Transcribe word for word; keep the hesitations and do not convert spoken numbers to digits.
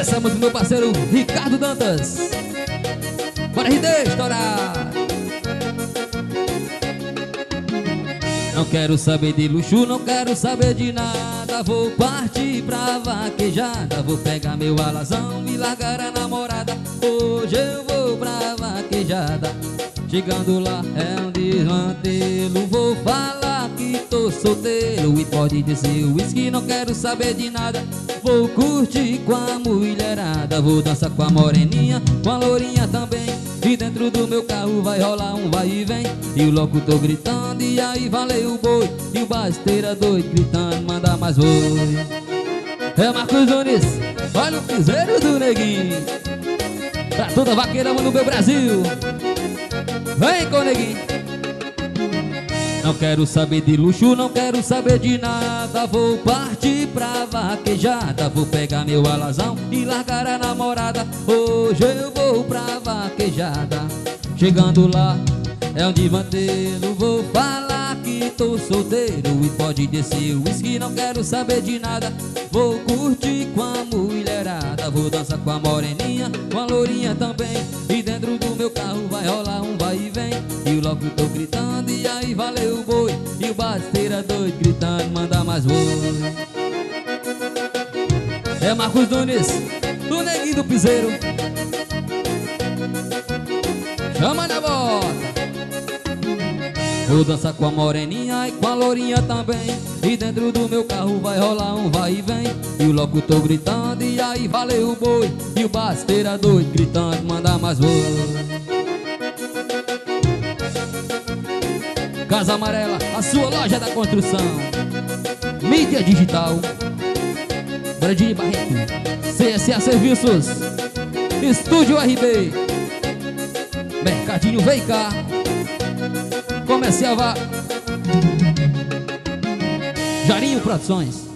Essa música do meu parceiro Ricardo Dantas. Bora R D, estourar. Não quero saber de luxo, não quero saber de nada. Vou partir pra vaquejada. Vou pegar meu alazão e largar a namorada. Hoje eu vou pra vaquejada. Chegando lá é um desmantelo. Vou falar que tô solteiro e pode dizer o uísque, não quero saber de nada. Vou curtir com a mulherada. Vou dançar com a moreninha, com a lourinha também. E dentro do meu carro vai rolar um vai e vem. E o locutor gritando, e aí valeu o boi. E o basteira doido gritando, manda mais boi. É Marcos Nunes, olha o piseiro do neguinho. Pra toda vaqueira no meu Brasil. Vem com o neguinho. Não quero saber de luxo, não quero saber de nada. Vou partir pra vaquejada. Vou pegar meu alazão e largar a namorada. Hoje eu vou pra vaquejada. Chegando lá é um desmantelo. Vou falar que tô solteiro e pode descer o uísque, não quero saber de nada. Vou curtir com a mulherada. Vou dançar com a moreninha, com a lourinha também. E dentro do meu carro vai rolar um vai e vem. E o locutor gritando, e aí valeu o boi. E o basteira doido gritando, manda mais boi. É Marcos Nunes, do neguinho do piseiro. Chama na bota. Vou dançar com a moreninha e com a lourinha também. E dentro do meu carro vai rolar um vai e vem. E o locutor gritando, e aí valeu o boi. E o basteira doido gritando, manda mais boi. Casa Amarela, a sua loja da construção. Mídia digital. Brandinho Barreto, C S A Serviços, Estúdio R B, Mercadinho Vem Cá, Comercial Vá, Jarinho Produções.